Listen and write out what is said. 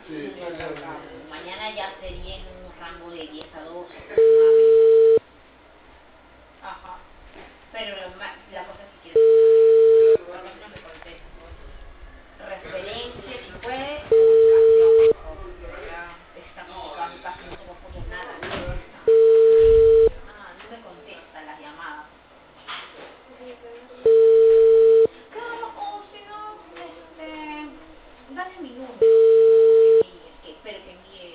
Sí. Mañana ya sería en un rango de 10 a 12 aproximadamente.